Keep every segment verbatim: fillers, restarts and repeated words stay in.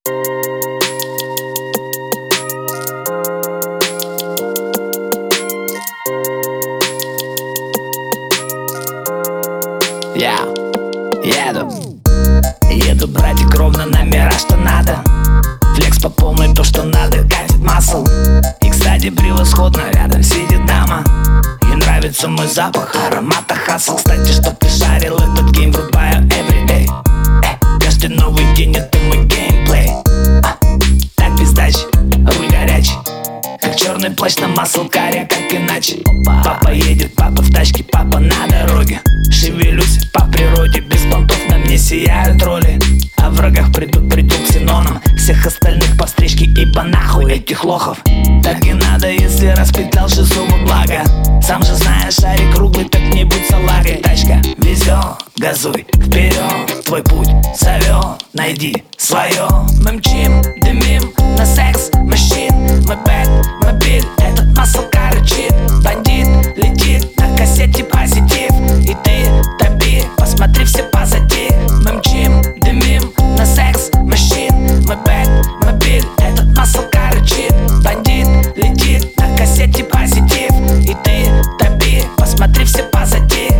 Я еду, еду, братик, ровно номера, что надо. Флекс по полной, то, что надо, катит масл. И, кстати, превосходно, рядом сидит дама. Ей нравится мой запах, аромата хасл. Кстати, чтоб ты шарил, этот гейм врубаю everyday. э, Каждый новый день это мой геймплей. а, Так без дачи, руль горячий, как черный плащ на маслкаре, как иначе. Папа едет, папа в тачке, папа на дороге. Шевелюсь по природе, без понтов на мне сияют роли. О врагах предупредил ксеноном, всех остальных по встречке, ибо нахуй этих лохов. Так и надо, если распетлял шизу во благо. Сам же знаешь, шарик круглый, так не будь салагой. Тачка везет, газуй вперед, твой путь зовет, найди свое. Мы мчим, дымим на секс мужчин. Мы бэт, мы бит, этот маслкар рычит. Бандит летит на кассете позитив. И ты топи, посмотри все позади. Мы мчим, дымим на секс мужчин. Мы бэт, мы бит, этот маслкар рычит. Бандит летит на кассете позитив. И ты топи, посмотри все позади.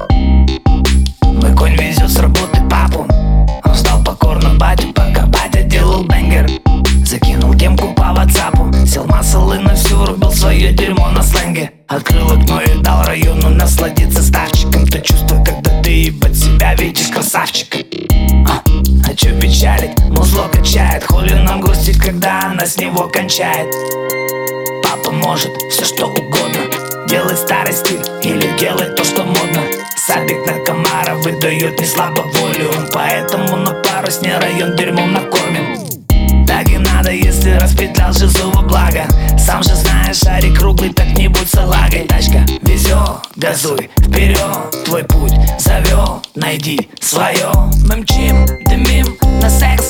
Мой конь везет с работы папу. Он стал покорно батю, пока батя делал бенгер. Закинул темку по ватсапу, сел масл и на всю рубил свое дерьмо на сленге. Открыл окно и дал району насладиться ставчиком. То чувство, когда ты ебать себя видишь красавчиком. А, а чё печалить, музло качает. Хули нам грустить, когда она с него кончает. Папа может все что угодно, делай старый стиль или делай то, что модно. Сабик на комара выдает не слабо волю. Поэтому на парусне район дерьмом накормим. Так и надо, если распетлял жизу во благо. Сам же знаешь, шарик круглый, так не будь салагой. Тачка везет, газуй вперед, твой путь зовет, найди свое. Мы мчим, дымим на секс